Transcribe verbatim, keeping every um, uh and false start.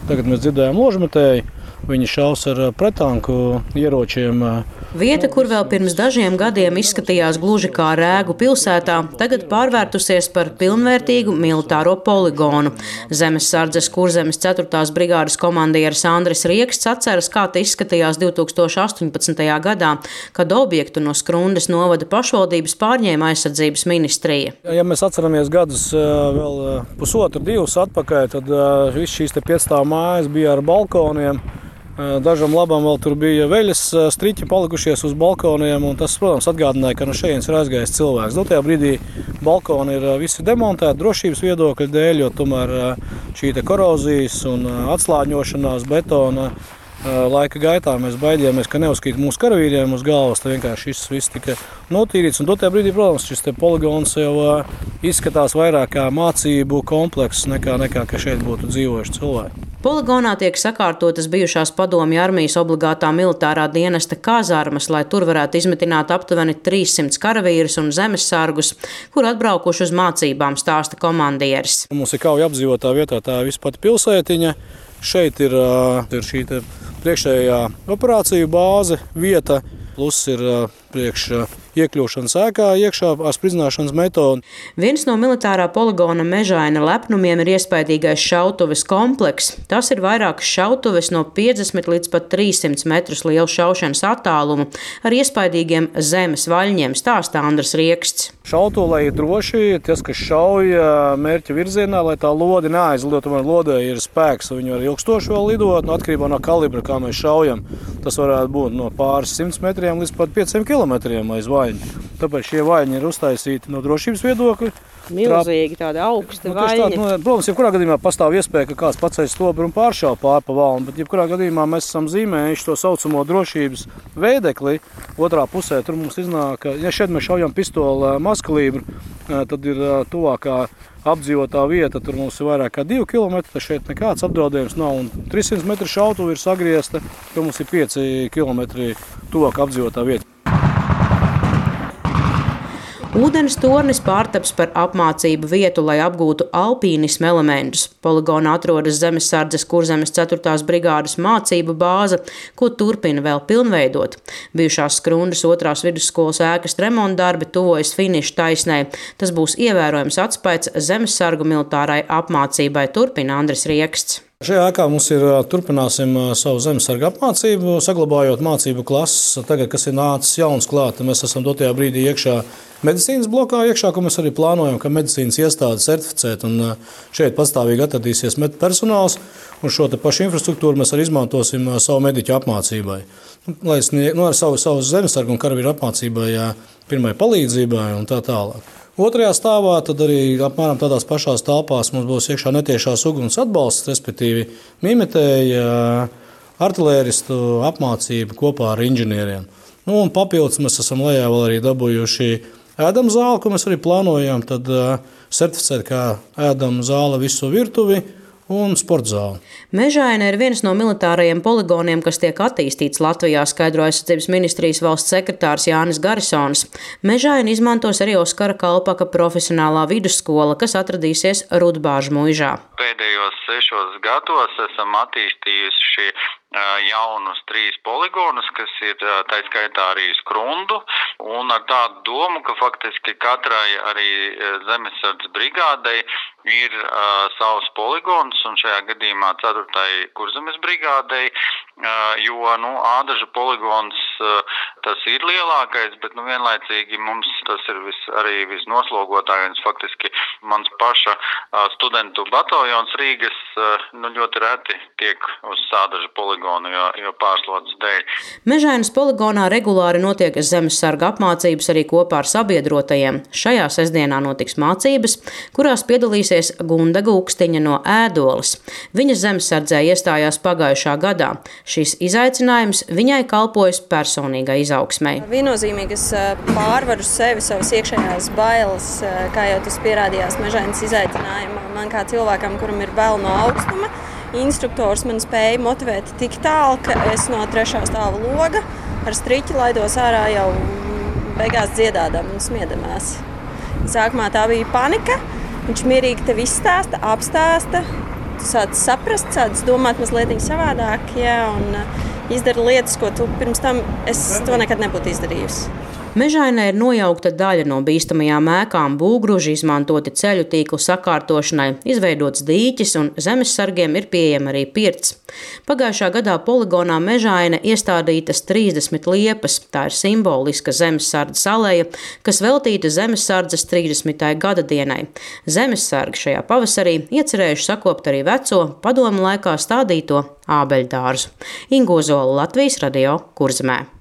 Tagad mēs dzirdējām ložmetēju. Viņi šaus ar pretanku ieročiem. Vieta, kur vēl pirms dažiem gadiem izskatījās gluži kā Rēgu pilsētā, tagad pārvērtusies par pilnvērtīgu militāro poligonu. Zemessardzes Kurzemes ceturtās brigādes komandieris Andris Rieksts atceras, kā te izskatījās divi tūkstoši astoņpadsmitajā gadā, kad objektu no Skrundas novada pašvaldības pārņēma aizsardzības ministrija. Ja mēs atceramies gadus vēl pusotru, divus atpakaļ, tad viss šīs te piecstāvu mājas bija ar balkoniem. Dažam labam vēl tur bija veļas striķi palikušies uz balkoniem, un tas, protams, atgādināja, ka no šejienes ir aizgājis cilvēks. Tajā brīdī balkoni ir visi demontēti drošības viedokļa dēļ, jo tomēr šī te korozijas un atslāņošanās betona laika gaitā mēs baidījāmies, ka neuzkrīt mūsu karavīriem uz galvas, tad vienkārši šis viss tika notīrīts. Un tajā brīdī, protams, šis te poligons jau izskatās vairāk kā mācību komplekss nekā, nekā ka šeit būtu dzīvojuši cilvēki. Poligonā tiek sakārtotas bijušās padomju armijas obligātā militārā dienesta kazarmas, lai tur varētu izmitināt aptuveni trīssimts karavīrus un zemessargus, kur atbraukuši uz mācībām, stāsta komandieris. Mums ir kauja apdzīvotā vietā tā vispār pilsētiņa. Šeit ir, ir šī priekšējā operāciju bāze vieta, plus ir priekš iekļūšanas ēkā iekšā ar spridzināšanas metodi. Viens no militārā poligona Mežaina lepnumiem ir iespaidīgais šautuves komplekss. Tas ir vairākas šautuves no piecdesmit līdz pat trīssimts metrus lielu šaušanas attālumu ar iespaidīgiem zemes vaļņiem, stāsta Andris Rieksts. Šautuve, lai ir droši, tas, kas šauj mērķa virzienā, lai tā lode neaizlido, tomēr lodē ir spēks, viņi var ilgstoši vēl lidot, no atkarībā no kalibra, kā mēs šaujam. Tas varētu būt no pāris simts metriem līdz pat pieciem kilometriem aiz vaļņu. Tāpēc šie vaļņi ir uztaisīti no drošības viedokļa. Milzīgi tāda augsta nu, vaļņa. Nu, protams, jebkurā gadījumā pastāv iespēja, ka kāds paceļ stobru un pāršauj pāri pa valni, bet jebkurā gadījumā mēs esam zīmējuši to saucamo drošības veidekli. Otrā pusē tur mums iznāk, ja šeit mēs šaujam pistoli mazkalibru, tad ir tuvākā apdzīvotā vieta, tur mums ir vairāk kā divi kilometri, tad šeit nekāds apdraudējums nav, un trīssimts metru šautuve ir sagriezta, tur mums ir pieci kilometri tuvāk apdzīvotā vieta. Ūdens tornis pārtaps par apmācību vietu, lai apgūtu alpīnismu elementus. Poligonā atrodas Zemessardzes Kurzemes ceturtās brigādes mācību bāze, ko turpina vēl pilnveidot. Bijušās Skrundas otrās vidusskolas ēkas remontdarbi tuvojas finiša taisnē. Tas būs ievērojams atspaids Zemessargu militārai apmācībai, turpina Andris Rieksts. Šajā ēkā mums ir turpināsim savu zemesargu apmācību, saglabājot mācību klases. Tagad, kas ir nācis jauns klāt, mēs esam dotajā brīdī iekšā medicīnas blokā, iekšā, ko mēs arī plānojam, ka medicīnas iestāde certificēt, un šeit pastāvīgi atradīsies medpersonāls, un šo te pašu infrastruktūru mēs arī izmantosim savu mediķu apmācībai. Lai snieg, nu, ar savu, savu zemesargu un karavīru apmācībai, pirmai palīdzībai un tā tālāk. Otrajā stāvā tad arī apmēram tādās pašās telpās mums būs iekšā netiešās uguns atbalsts, respektīvi mīmetēja, artilēristu apmācība kopā ar inženieriem. Nu, un papildus mēs esam lejā vēl arī dabūjuši ēdama zāli, ko mēs arī plānojam tad certificēt kā ēdama zāle visu virtuvi un sporta zāli. Mežaina ir viens no militārajiem poligoniem, kas tiek attīstīts Latvijā, skaidro aizsardzības ministrijas valsts sekretārs Jānis Garisons. Mežaina izmantos arī Oskara Kalpaka profesionālā vidusskola, kas atradīsies Rudbāžu muižā. Pēdējos sešos gados esam attīstījuši jaunus trīs poligonus, kas ir tā skaitā arī Skrundu, un ar tādu domu, ka faktiski katrai arī zemesardzes brigādei ir uh, savs poligons, un šajā gadījumā ceturtai Kurzemes brigādei, uh, jo, nu, Ādaža poligons uh, tas ir lielākais, bet, nu, vienlaicīgi mums tas ir vis, arī visnoslogotājs, faktiski mans paša uh, studentu bataljons Rīgas, uh, nu, ļoti reti tiek uz Ādaža poligonu, jo, jo pārslodzes dēļ. Mežainas poligonā regulāri notiek zemessarga apmācības arī kopā ar sabiedrotajiem. Šajā sestdienā notiks mācības, kurās piedalīsies Gunda Gūkstiņa no Ēdoles. Viņa zemesardzē iestājās pagājušā gadā. Šis izaicinājums viņai kalpojas personīgai izaugsmei. Viennozīmīgi es pārvaru sevi, savas iekšējās bailes, kā jau tas pierādījās Mežainas izaicinājumā. Man kā cilvēkam, kuram ir bail no augstuma, instruktors man spēja motivēt tik tālu, ka es no trešā stāva loga ar striķi laidos ārā jau beigās dziedādam un smiedamās. Sākumā tā bija panika. Viņš mierīgi tev izstāsta, apstāsta, tu sāc saprast, sāc domāt mazliet savādāk, jā, un izdara lietas, ko tu pirms tam es to nekad nebūtu izdarījusi. Mežainē ir nojaukta daļa no bīstamajām ēkām, būvgruži izmantoti ceļu tīklu sakārtošanai, izveidots dīķis un zemessargiem ir pieejama arī pirts. Pagājušā gadā poligonā Mežaine iestādītas trīsdesmit liepas. Tā ir simboliska zemessardzes aleja, kas veltīta zemessardzes trīsdesmitajai gada dienai. Zemessargi šajā pavasarī iecerējuši sakopt arī veco padomu laikā stādīto ābeļdārzu. Inga Ozola, Latvijas radio, Kurzemē.